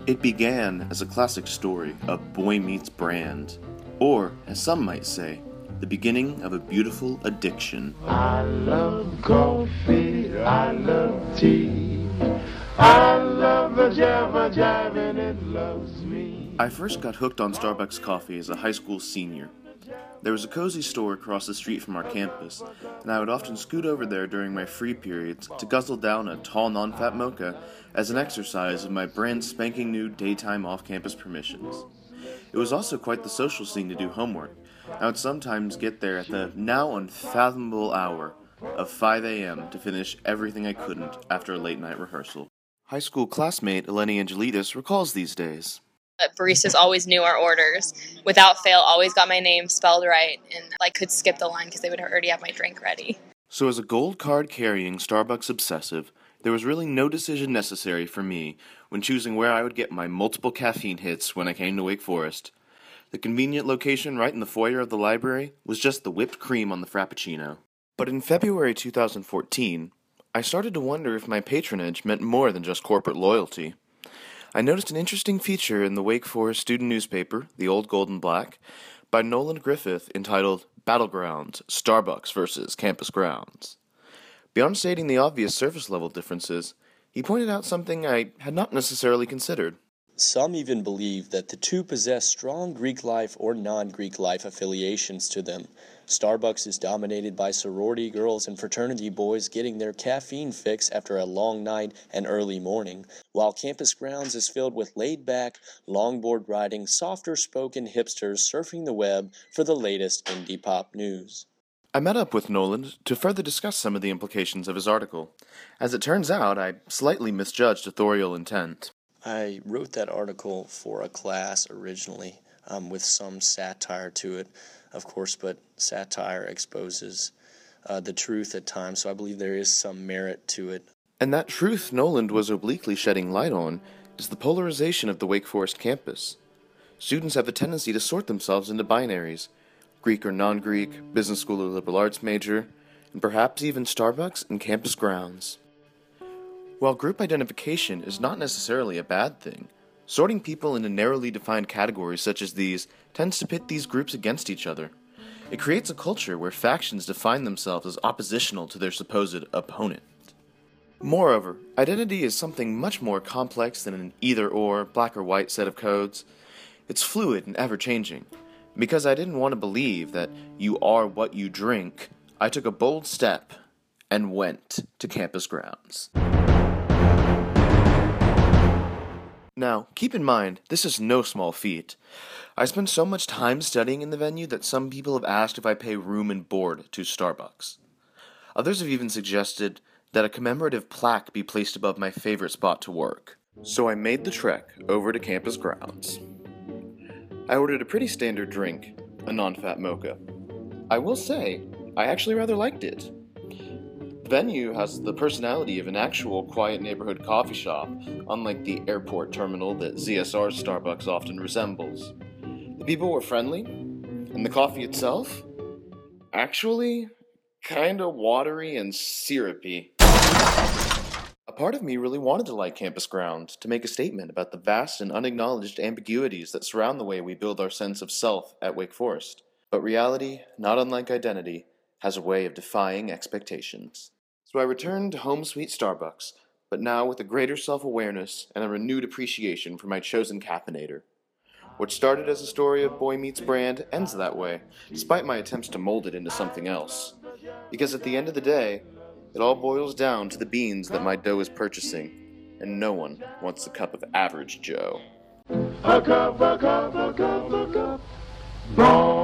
It began as a classic story of boy meets brand, or, as some might say, the beginning of a beautiful addiction. I love coffee, I love tea, I love the jabba jive and it loves me. I first got hooked on Starbucks coffee as a high school senior. There was a cozy store across the street from our campus, and I would often scoot over there during my free periods to guzzle down a tall non-fat mocha as an exercise of my brand spanking new daytime off-campus permissions. It was also quite the social scene to do homework. I would sometimes get there at the now unfathomable hour of 5 a.m. to finish everything I couldn't after a late-night rehearsal. High school classmate Eleni Angelides recalls these days. Baristas always knew our orders. Without fail, always got my name spelled right, and I could skip the line because they would already have my drink ready. So as a gold card-carrying Starbucks obsessive, there was really no decision necessary for me when choosing where I would get my multiple caffeine hits when I came to Wake Forest. The convenient location right in the foyer of the library was just the whipped cream on the Frappuccino. But in February 2014, I started to wonder if my patronage meant more than just corporate loyalty. I noticed an interesting feature in the Wake Forest student newspaper, The Old Gold and Black, by Nolan Griffith entitled Battlegrounds, Starbucks versus Campus Grounds. Beyond stating the obvious surface-level differences, he pointed out something I had not necessarily considered. Some even believe that the two possess strong Greek life or non-Greek life affiliations to them. Starbucks is dominated by sorority girls and fraternity boys getting their caffeine fix after a long night and early morning, while Campus Grounds is filled with laid-back, longboard-riding, softer-spoken hipsters surfing the web for the latest indie pop news. I met up with Nolan to further discuss some of the implications of his article. As it turns out, I slightly misjudged authorial intent. I wrote that article for a class originally, with some satire to it, of course, but satire exposes the truth at times, so I believe there is some merit to it. And that truth Nolan was obliquely shedding light on is the polarization of the Wake Forest campus. Students have a tendency to sort themselves into binaries, Greek or non-Greek, business school or liberal arts major, and perhaps even Starbucks and Campus Grounds. While group identification is not necessarily a bad thing, sorting people into narrowly defined categories such as these tends to pit these groups against each other. It creates a culture where factions define themselves as oppositional to their supposed opponent. Moreover, identity is something much more complex than an either-or, black or white set of codes. It's fluid and ever-changing. Because I didn't want to believe that you are what you drink, I took a bold step and went to Campus Grounds. Now, keep in mind, this is no small feat. I spent so much time studying in the venue that some people have asked if I pay room and board to Starbucks. Others have even suggested that a commemorative plaque be placed above my favorite spot to work. So I made the trek over to Campus Grounds. I ordered a pretty standard drink, a non-fat mocha. I will say, I actually rather liked it. The venue has the personality of an actual quiet neighborhood coffee shop, unlike the airport terminal that ZSR Starbucks often resembles. The people were friendly, and the coffee itself, actually, kinda watery and syrupy. A part of me really wanted to like Campus Grounds, to make a statement about the vast and unacknowledged ambiguities that surround the way we build our sense of self at Wake Forest. But reality, not unlike identity, has a way of defying expectations. So I returned to home sweet Starbucks, but now with a greater self-awareness and a renewed appreciation for my chosen caffeinator. What started as a story of boy meets brand ends that way, despite my attempts to mold it into something else. Because at the end of the day, it all boils down to the beans that my dough is purchasing, and no one wants a cup of average Joe. A cup, a cup, a cup, a cup. Wrong.